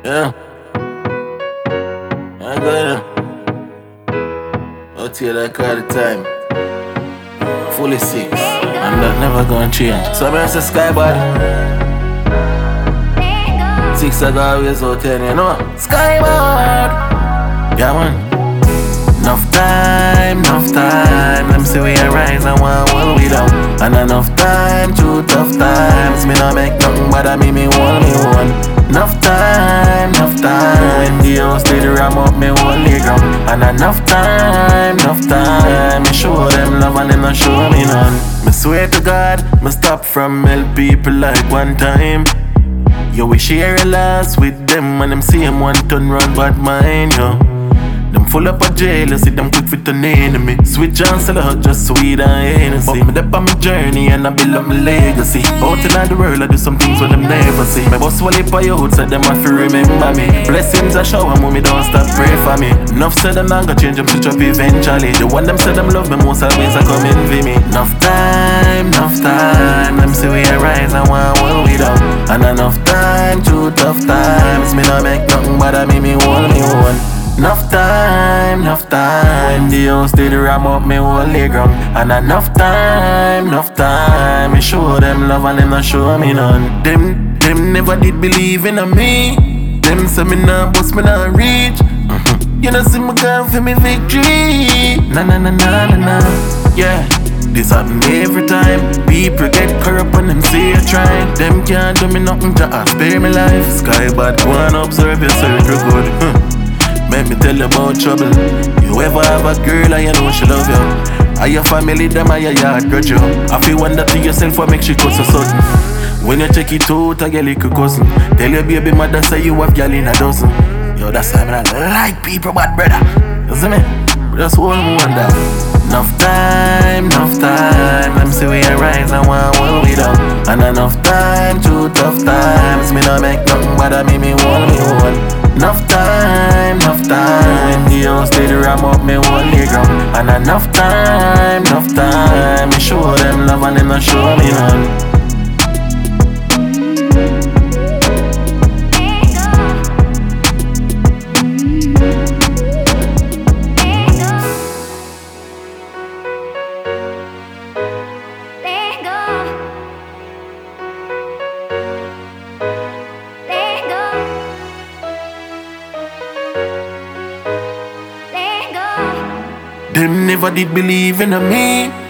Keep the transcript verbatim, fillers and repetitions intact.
Yeah, I gotta out here like all the time. Fully six, and that never gonna change. So I'm say Skybad. Six I got always out here, you know. Skybad. Yeah man. Enough time, enough time. Them say we arise and one well we down. And enough time, two tough times. Me not make nothing but I me me one, me one. Enough time, enough time. The house did ram up me one leg ground. And enough time, enough time. Me show them love and them not show me none. Me swear to God, me stop from help people like one time. Yo, we share a loss with them and them see him one turn run bad mind, yo. Them full up of jealousy, them quick fit an enemy. Switch and sell out just sweet and Hennessy. But me dep on my journey and I build up my legacy. Out in the world I do some things where them never see. My boss will leap on your hood so them have to remember me. Blessings I shower me, me don't stop pray for me. Enough said them not gonna change them switch up eventually. The one them said them love me most always I come envy me. Enough time, enough time. Them say we arise and one well we down. And enough time, two tough times. Me not make nothing but I me me one, me one. Enough time, enough time. The house did ram up me whole leg ground. And enough time, enough time. Me show them love and them not show me none. Them, them never did believe in me. Them say me nah bust, me nah reach. Mm-hmm. You know see me going for me victory. Na na na na na na. Yeah. This happen every time. People get corrupt when them say I try. Them can't do me nothing to spare me life. Skybad, go and observe yourself real good. Huh. Make me tell you about trouble. You ever have a girl and you know she love you. Are your family them or your yard grudge you? I feel wonder to yourself what make she cut so sudden. When you check it out, I get like a cousin. Tell your baby mother say you have gal in a dozen. Yo, that's why I don't like people bad brother. You see me? Just hold me one down. Enough time, enough time. Them say we arise and one well we down. And enough time, two tough times. Me not make nothing but I me me one, me one. Enough time, enough time. The house did ram up me one leg ground. And enough time, enough time. Me show them love and them not show me none. Them never did believe in me.